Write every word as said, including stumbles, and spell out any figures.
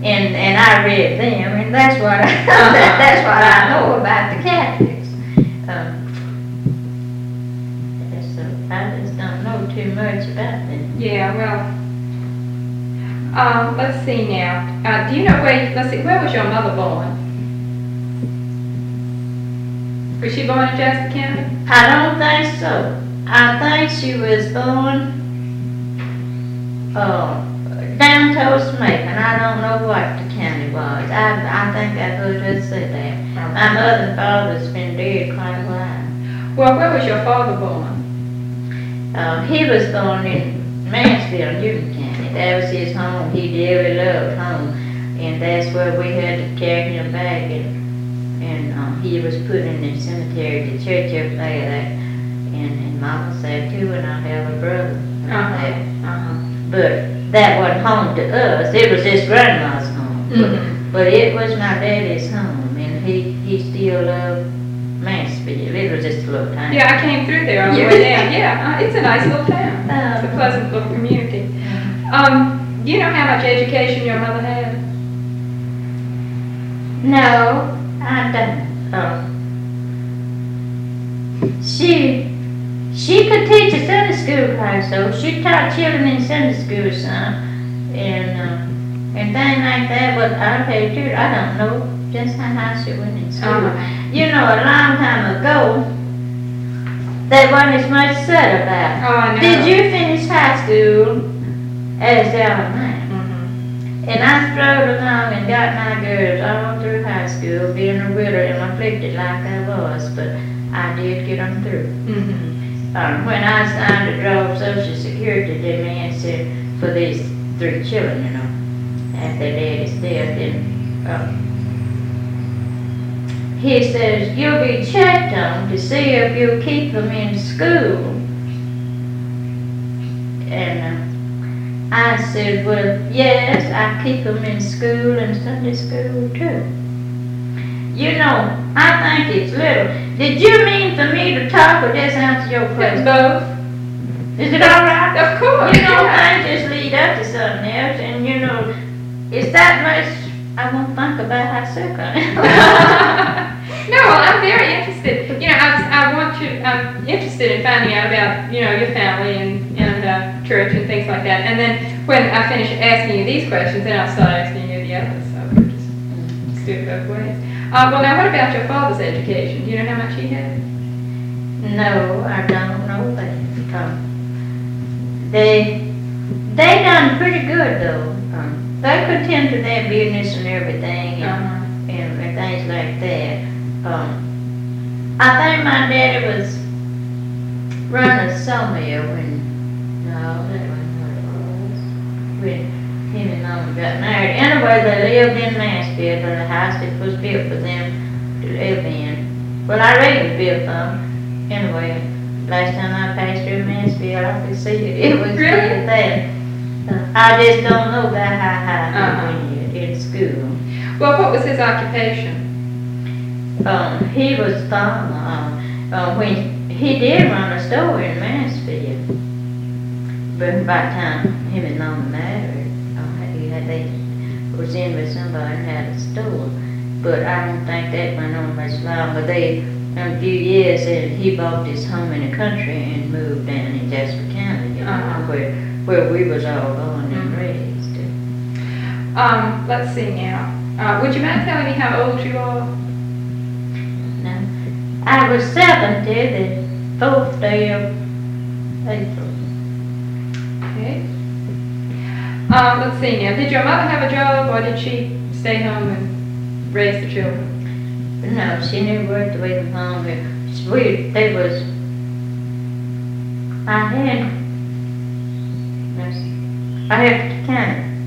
And and I read them, and that's what I, Uh-huh. that's what I know about the Catholics. Um, so I just don't know too much about them. Yeah, well, um, let's see now. Uh, do you know where, let's see, where was your mother born? Was she born in Jasper County? I don't think so. I think she was born uh, down towards Macon. I don't know what the county was. I I think I heard her say that. My mother and father's been dead quite a while. Well, where was your father born? Uh, he was born in Mansfield, Newton County. That was his home. He dearly loved home, and that's where we had to carry him back. And, and uh, he was put in the cemetery, the church up there. And, and Mama said too, and I have a brother. Uh-huh. There. Uh-huh. But that wasn't home to us. It was his grandma's home. Mhm. But, but it was my daddy's home, and he, he still loved Mansfield. It was just a little tiny. Yeah, I came through there on the You way did? down. Yeah, uh, it's a nice little town. Uh, It's a pleasant little community. Um, do you know how much education your mother had? No, I don't. Uh, she she could teach a Sunday school class, so she taught children in Sunday school some, and uh, and things like that. But I tell you, the truth, I don't know just how high she went in school. Uh-huh. You know, a long time ago, there wasn't as much said about. Oh, I know. Did you finish high school as our man? Mhm. And I strode along and got my girls all through high school, being a widow and afflicted like I was, but I did get them through. Mhm. Um, when I signed to draw Social Security, the man said, for these three children, you know, after their daddy's death, and uh, he says, you'll be checked on to see if you'll keep them in school. And uh, I said, well, yes, I keep them in school and Sunday school too. You know, I think it's little. Did you mean for me to talk or just answer your question? Both. Is it all right? Of course. You know, yeah. things just lead up to something else, and you know, it's that much, I won't think about how sick I am. No, well, I'm very interested. You know, I, I want you, I'm interested in finding out about, you know, your family and, and uh, church and things like that. And then when I finish asking you these questions, then I'll start asking you the others. So we'll just, just do it both ways. Uh, well, now, what about your father's education? Do you know how much he had? No, I don't know that. Um, they, they done pretty good though. Um, they could tend to their business and everything, and, Uh-huh. and, and things like that. Um, I think my daddy was running a sawmill when, no, that wasn't what it was, when him and Mama got married. Anyway, they lived in Mansfield, or the house that was built for them to live in. Well, I reckon it was built for them. Anyway, last time I passed through Mansfield, I could see it. It was Really? really there. Uh, I just don't know about how high Uh-huh. when you're in school. Well, what was his occupation? Um, he was a farmer. Um, uh, when he did run a store in Mansfield, but by the time him and Mama married, uh, he had they was in with somebody and had a store. But I don't think that went on much longer. They, in a few years, and he bought this home in the country and moved down in Jasper County, you know, Uh-huh. where where we was all born and Mhm. raised. Um, let's see now. Uh, would you mind telling me how old you are? Now, I was seventy the fourth day of April. Okay. Um, let's see now. Did your mother have a job, or did she stay home and raise the children? No, she never worked away from home. We, there was, I had, I had to count it.